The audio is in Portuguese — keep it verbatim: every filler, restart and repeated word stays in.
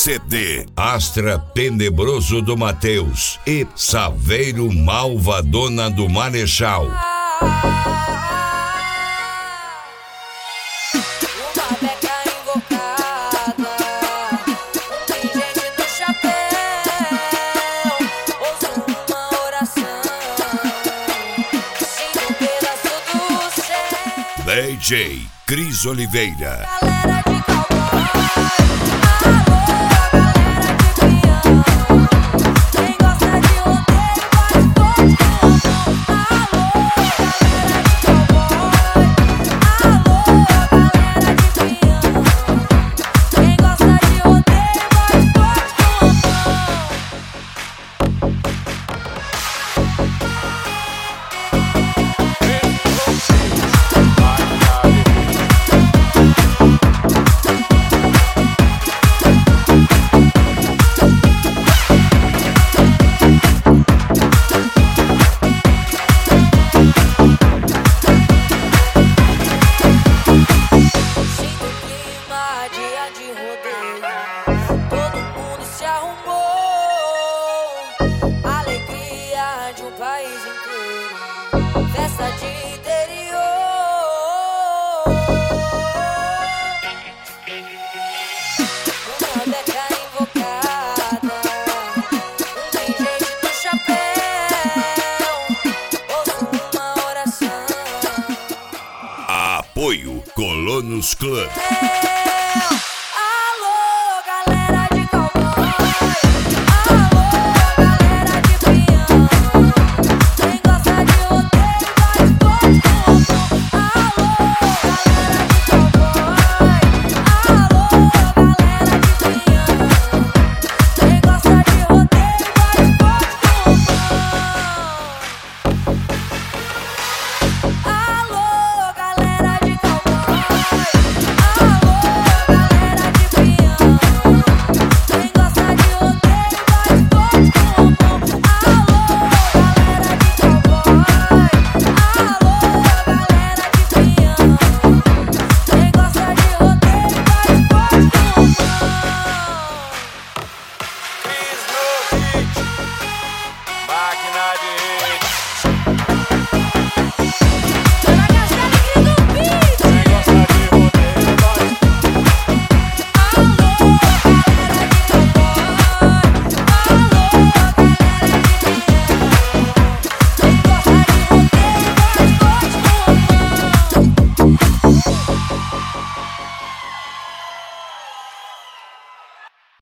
C D, Astra Tenebroso do Mateus e Saveiro Malvadona do Marechal. Uma beca invocada, um pingente no chapéu, ouço uma oração em um pedaço do céu. D J Cris Oliveira. Galera de cowboy, alô, galera de peão, quem gosta de rodeio vai forte com a mão. Alô, galera de cowboy, alô, galera de peão, quem gosta de rodeio vai forte com a Sinto o clima, dia de rodeio, todo mundo se arrumou. Alegria de um país inteiro, festa de interior. Uma beca invocada, um pingente no chapéu, ouço uma oração. Apoio Colonos Club. É